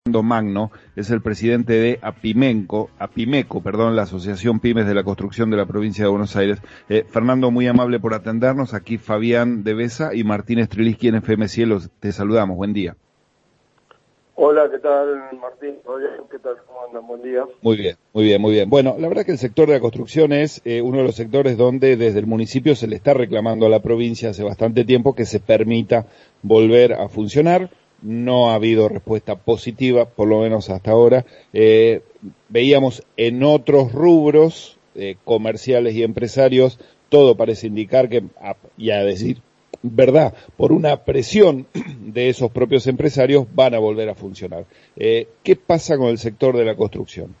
Magno, es el presidente de Apimeco, la Asociación Pymes de la Construcción de la Provincia de Buenos Aires. Fernando, muy amable por atendernos. Aquí Fabián de Besa y Martín Strelitzky en FM Cielos. Te saludamos. Buen día. Hola, ¿qué tal, Martín? ¿Qué tal? ¿Cómo andan? Buen día. Muy bien, muy bien, muy bien. Bueno, la verdad que el sector de la construcción es uno de los sectores donde desde el municipio se le está reclamando a la provincia hace bastante tiempo que se permita volver a funcionar. No ha habido respuesta positiva, por lo menos hasta ahora. Veíamos en otros rubros comerciales y empresarios, todo parece indicar que, y a decir verdad, por una presión de esos propios empresarios, van a volver a funcionar. ¿Qué pasa con el sector de la construcción?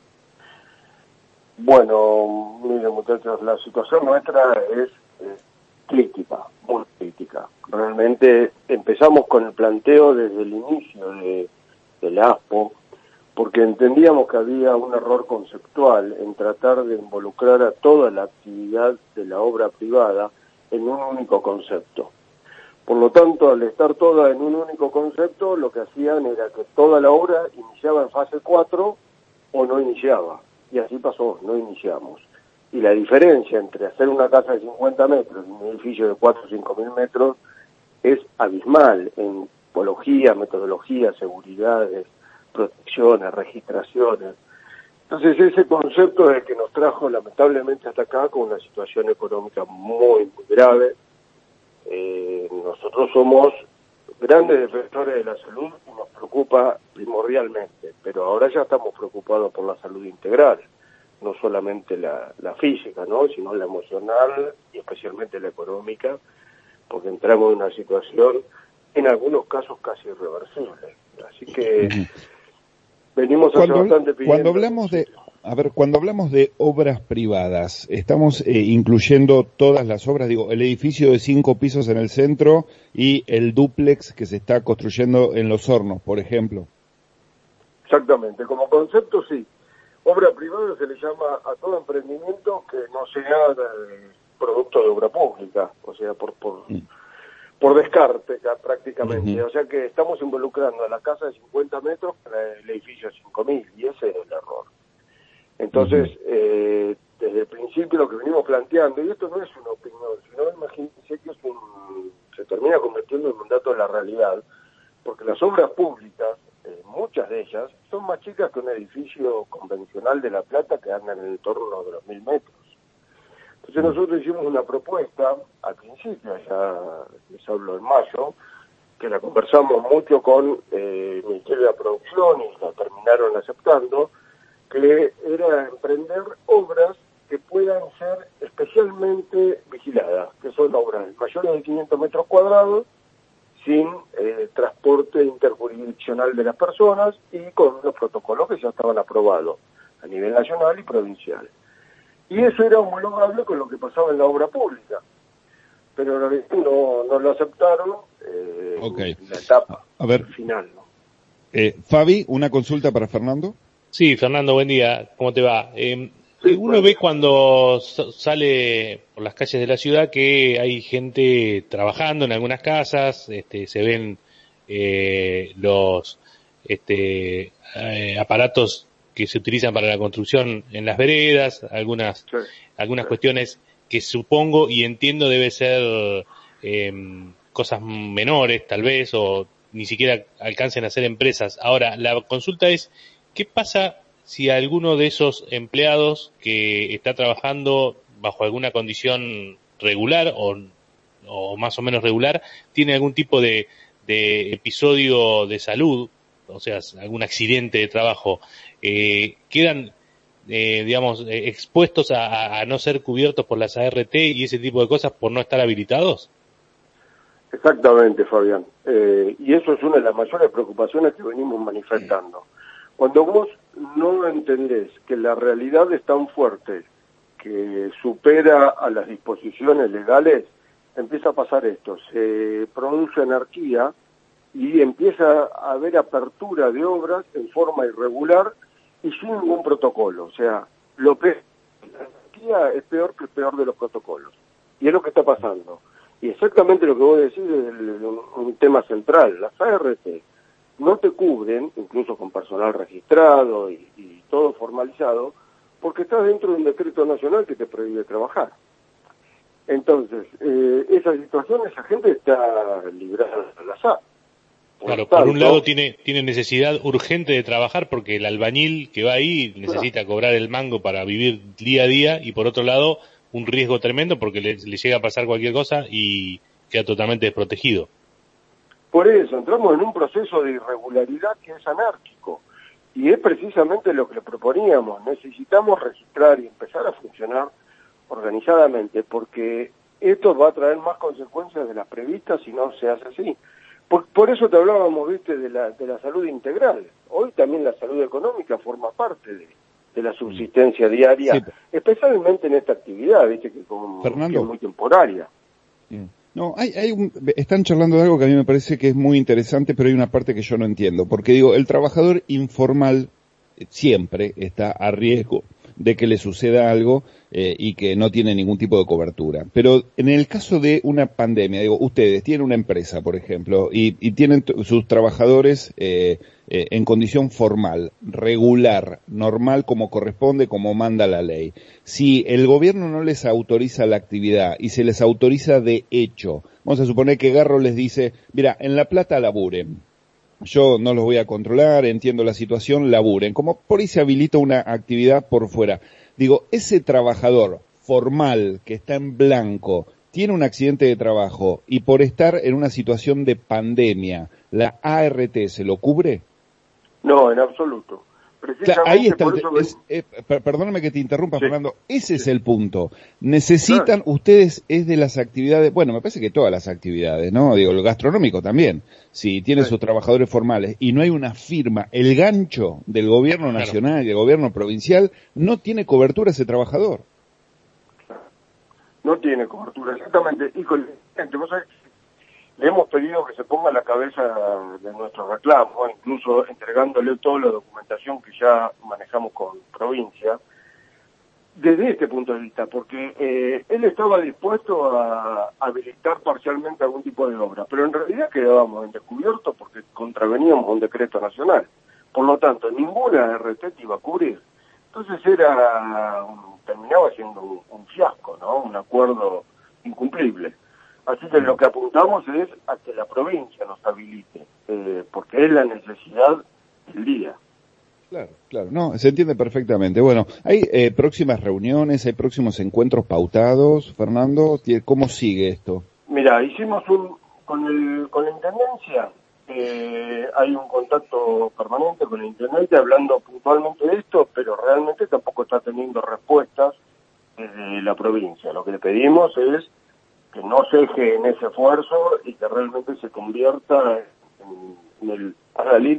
Bueno, miren, muchachos, la situación nuestra es crítica, muy crítica. Realmente empezamos con el planteo desde el inicio del ASPO, porque entendíamos que había un error conceptual en tratar de involucrar a toda la actividad de la obra privada en un único concepto. Por lo tanto, al estar toda en un único concepto, lo que hacían era que toda la obra iniciaba en fase 4 o no iniciaba. Y así pasó, no iniciamos. Y la diferencia entre hacer una casa de 50 metros y un edificio de 4 o 5 mil metros es abismal en tipología, metodología, seguridades, protecciones, registraciones. Entonces ese concepto es el que nos trajo lamentablemente hasta acá con una situación económica muy, muy grave. Nosotros somos grandes defensores de la salud y nos preocupa primordialmente, pero ahora ya estamos preocupados por la salud integral, no solamente la física, ¿no?, sino la emocional y especialmente la económica, porque entramos en una situación, en algunos casos, casi irreversible. Así que venimos hace bastante pidiendo... Cuando hablamos de obras privadas, estamos incluyendo todas las obras, el edificio de 5 pisos en el centro y el dúplex que se está construyendo en Los Hornos, por ejemplo. Exactamente, como concepto sí. Obra privada se le llama a todo emprendimiento que no sea producto de obra pública, o sea, por descarte ya prácticamente. O sea que estamos involucrando a la casa de 50 metros para el edificio de 5.000, y ese es el error. Entonces, desde el principio lo que venimos planteando, y esto no es una opinión, sino imagínense que se termina convirtiendo en un dato de la realidad, porque las obras públicas, muchas de ellas, son más chicas que un edificio convencional de La Plata que andan en el entorno de los 1.000 metros. Entonces nosotros hicimos una propuesta, al principio, ya les hablo en mayo, que la conversamos mucho con el Ministerio de la Producción y la terminaron aceptando, que era emprender obras que puedan ser especialmente vigiladas, que son obras mayores de 500 metros cuadrados, sin transporte interjurisdiccional de las personas y con los protocolos que ya estaban aprobados a nivel nacional y provincial. Y eso era homologable con lo que pasaba en la obra pública, pero no lo aceptaron en la etapa final, ¿no? Fabi, ¿una consulta para Fernando? Sí, Fernando, buen día, ¿cómo te va? Uno ve cuando sale por las calles de la ciudad que hay gente trabajando en algunas casas, se ven los aparatos que se utilizan para la construcción en las veredas, algunas cuestiones que supongo y entiendo debe ser cosas menores tal vez, o ni siquiera alcancen a ser empresas. Ahora, la consulta es, ¿qué pasa si alguno de esos empleados que está trabajando bajo alguna condición regular o más o menos regular tiene algún tipo de episodio de salud, o sea, algún accidente de trabajo, quedan expuestos a no ser cubiertos por las ART y ese tipo de cosas por no estar habilitados? Exactamente, Fabián. Y eso es una de las mayores preocupaciones que venimos manifestando. Cuando vos no entendés que la realidad es tan fuerte que supera a las disposiciones legales, empieza a pasar esto. Se produce anarquía y empieza a haber apertura de obras en forma irregular y sin ningún protocolo. O sea, la anarquía es peor que el peor de los protocolos. Y es lo que está pasando. Y exactamente lo que vos decís es un tema central. Las ART no te cubren, incluso con personal registrado y todo formalizado, porque estás dentro de un decreto nacional que te prohíbe trabajar. Entonces, esa situación, esa gente está librada al azar. Claro, por un lado tiene necesidad urgente de trabajar porque el albañil que va ahí necesita cobrar el mango para vivir día a día, y por otro lado un riesgo tremendo porque le llega a pasar cualquier cosa y queda totalmente desprotegido. Por eso, entramos en un proceso de irregularidad que es anárquico, y es precisamente lo que le proponíamos. Necesitamos registrar y empezar a funcionar organizadamente, porque esto va a traer más consecuencias de las previstas si no se hace así. Por eso te hablábamos, viste, de la salud integral. Hoy también la salud económica forma parte de la subsistencia diaria, sí, especialmente en esta actividad, viste, que es muy temporaria. No, están charlando de algo que a mí me parece que es muy interesante, pero hay una parte que yo no entiendo, porque digo, el trabajador informal siempre está a riesgo de que le suceda algo y que no tiene ningún tipo de cobertura. Pero en el caso de una pandemia, digo, ustedes tienen una empresa, por ejemplo, y tienen sus trabajadores en condición formal, regular, normal, como corresponde, como manda la ley. Si el gobierno no les autoriza la actividad y se les autoriza de hecho, vamos a suponer que Garro les dice, mira, en La Plata laburen. Yo no los voy a controlar, entiendo la situación, laburen. Como por ahí se habilita una actividad por fuera. Digo, ese trabajador formal que está en blanco, tiene un accidente de trabajo y por estar en una situación de pandemia, ¿la ART se lo cubre? No, en absoluto. Claro, ahí está, perdóname que te interrumpa, sí, Fernando, ese es el punto. Necesitan, claro, ustedes, es de las actividades, bueno, me parece que todas las actividades, ¿no? Digo, lo gastronómico también, si tiene sus trabajadores formales y no hay una firma, el gancho del gobierno nacional y del gobierno provincial, no tiene cobertura ese trabajador. No tiene cobertura, exactamente. Y con gente, vos sabés, le hemos pedido que se ponga a la cabeza de nuestro reclamo, incluso entregándole toda la documentación que ya manejamos con provincia, desde este punto de vista, porque él estaba dispuesto a habilitar parcialmente algún tipo de obra, pero en realidad quedábamos en descubierto porque contraveníamos un decreto nacional. Por lo tanto, ninguna RT te iba a cubrir. Entonces terminaba siendo un fiasco, ¿no? Un acuerdo incumplible. Así que lo que apuntamos es a que la provincia nos habilite, porque es la necesidad del día. Claro, no, se entiende perfectamente. Bueno, ¿hay próximas reuniones, hay próximos encuentros pautados, Fernando? ¿Cómo sigue esto? Mira, hicimos con la Intendencia, hay un contacto permanente con el Intendente hablando puntualmente de esto, pero realmente tampoco está teniendo respuestas desde la provincia. Lo que le pedimos es que no ceje en ese esfuerzo y que realmente se convierta en el adalid.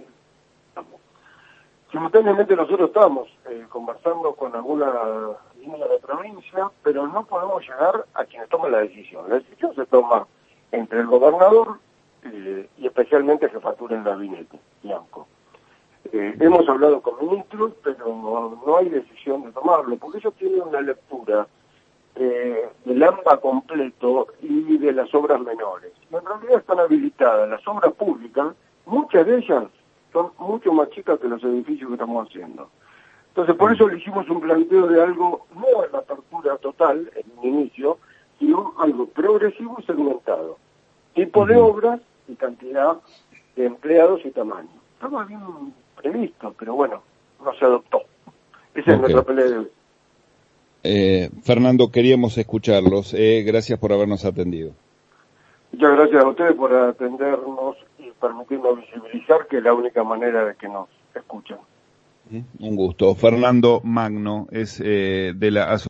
Simultáneamente nosotros estamos conversando con alguna línea de provincia, pero no podemos llegar a quienes toman la decisión. La decisión se toma entre el gobernador y especialmente Jefatura en Gabinete, Bianco. Hemos hablado con ministros, pero no hay decisión de tomarlo, porque ellos tienen una lectura del AMBA completo y de las obras menores. Y en realidad están habilitadas las obras públicas, muchas de ellas son mucho más chicas que los edificios que estamos haciendo. Entonces, por eso le hicimos un planteo de algo, no en la apertura total, en un inicio, sino algo progresivo y segmentado. Tipo de obras y cantidad de empleados y tamaño. Estaba bien previsto, pero bueno, no se adoptó. Esa es nuestra pelea de hoy. Fernando, queríamos escucharlos. Gracias por habernos atendido. Muchas gracias a ustedes por atendernos y permitirnos visibilizar, que es la única manera de que nos escuchen. Un gusto. Fernando Magno es de la